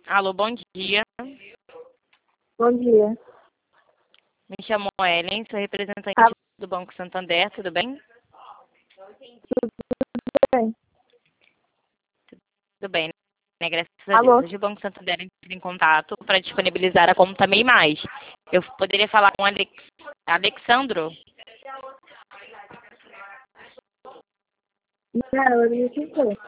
Alô, bom dia. Bom dia. Me chamo Ellen, sou representante Ah, do Banco Santander, tudo bem? bem. Tudo bem, né? Graças a Deus. Alô? Hoje o Banco Santander entra em contato para disponibilizar a conta MEI Mais. Eu poderia falar com o Alexandro? Não, eu não sei.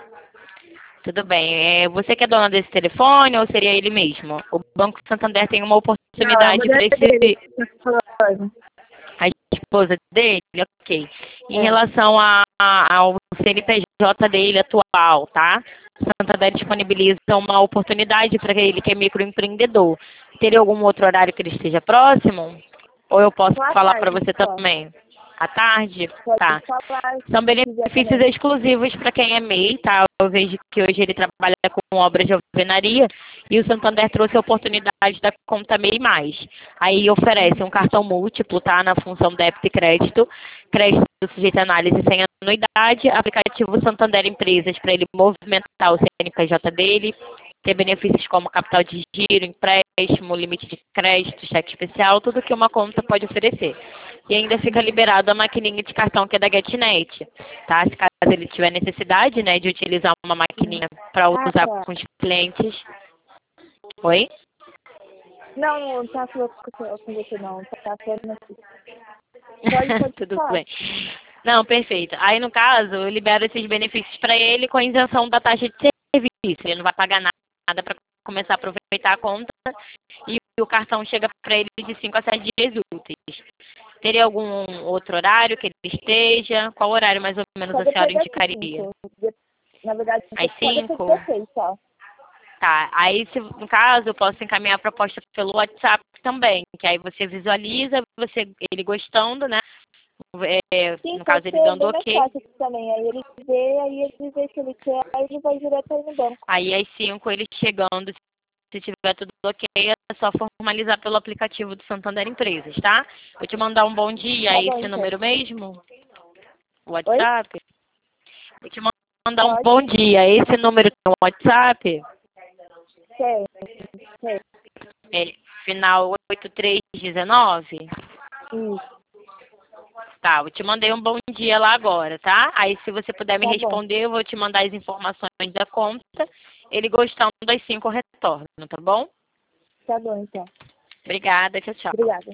Tudo bem. Você que é dona desse telefone ou seria ele mesmo? O Banco Santander tem uma Não, é a oportunidade mulher para dele esse... que tá falando. A esposa dele? Ok. Em É. relação ao CNPJ dele atual, tá? O Santander disponibiliza uma oportunidade para ele que é microempreendedor. Teria algum outro horário que ele esteja próximo? Ou eu posso Boa falar para tarde, você só. também? À tarde? Pode Tá. falar São se quiser benefícios também. exclusivos para quem é MEI, tá? Eu vejo que hoje ele trabalha com obras de alvenaria e o Santander trouxe a oportunidade da conta MEI Mais. Aí oferece um cartão múltiplo, tá? Na função débito e crédito. Crédito sujeito a análise sem anuidade. Aplicativo Santander Empresas para ele movimentar o CNPJ dele. Ter benefícios como capital de giro, empréstimo, limite de crédito, cheque especial, tudo que uma conta pode oferecer. E ainda fica liberado a maquininha de cartão que é da GetNet, tá? Se caso ele tiver necessidade, né, de utilizar uma maquininha para Ah, usar tá. com os clientes. Oi? Não, não tá falando com você, não. Tá falando aqui. Pode Tudo falar. bem. Não, perfeito. Aí, no caso, eu libero esses benefícios para ele com a isenção da taxa de serviço. Ele não vai pagar nada para começar a aproveitar a conta e o cartão chega para ele de 5 a 7 dias úteis. Teria algum outro horário que ele esteja? Qual horário mais ou menos Só a senhora depois das indicaria? 5. Na verdade, Às só depois 5? das 6, só. Tá. Aí, se, no caso, eu posso encaminhar a proposta pelo WhatsApp também, que aí você visualiza, ele gostando, né? Sim, No pode caso, ele ser dando bem mais ok. fácil também. Aí ele vê se ele quer, aí ele vai direto aí no banco. Aí, às 5, ele chegando, se tiver tudo ok, é só formalizar pelo aplicativo do Santander Empresas, tá? Vou te mandar um bom dia a Tá bom, esse então. número mesmo, o Oi? WhatsApp. Vou te mandar um Pode? bom dia a esse número no WhatsApp, Sei, sei. é, final 8319. Isso, Tá, eu te mandei um bom dia lá agora, tá? Aí se você puder me tá bom. responder, eu vou te mandar as informações da conta. Ele gostando das 5 eu retorno, tá bom? Tá bom, então. Obrigada, tchau, tchau. Obrigada.